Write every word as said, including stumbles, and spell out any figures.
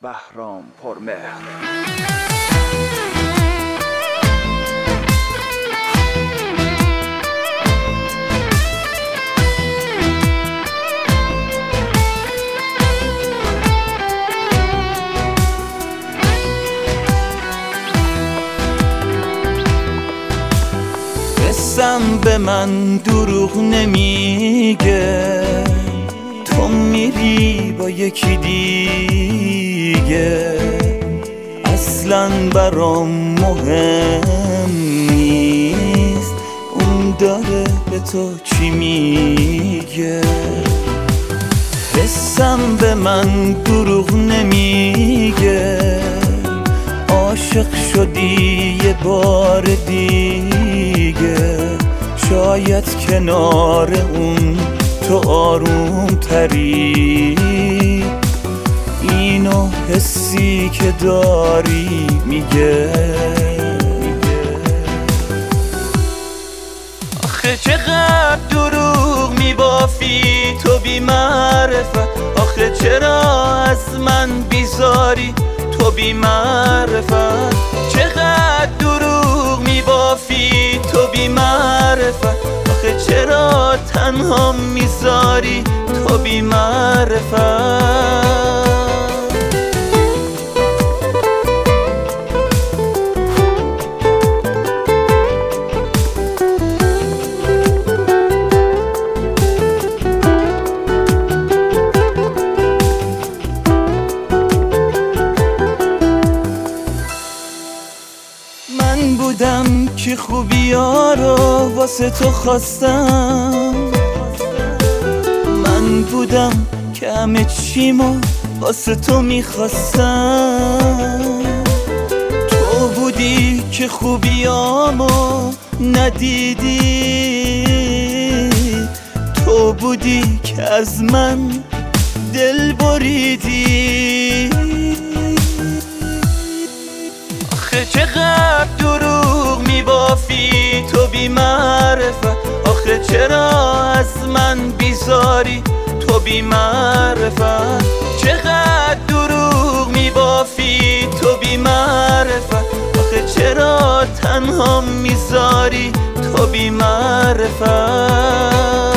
بهرام پرمهر. قسم به من دروغ نمیگه، تو میری با یکی دیگه. اصلاً برام مهم نیست اون داره به تو چی میگه. قسم به من دروغ نمیگه، عاشق شدی یه بار دیگه. شاید کنار اون تو آروم تری، اینو حسی که داری میگه. آخه چقدر دروغ میبافی تو بی معرفت، آخه چرا از من بیزاری تو بی معرفت. چقدر دروغ میبافی تو بی معرفت، آخه چرا تنها میذاری تو بی معرفت. من بودم که خوبیا رو واسه تو خواستم، من بودم که همه چیمو واسه تو میخواستم. تو بودی که خوبیامو ندیدی، تو بودی که از من دل بریدی. آخه چقدر دروغ میبافی تو بی معرفت، آخه چرا از من بیزاری تو بی معرفت. چقدر دروغ میبافی تو بی معرفت، آخه چرا تنها میذاری تو بی معرفت.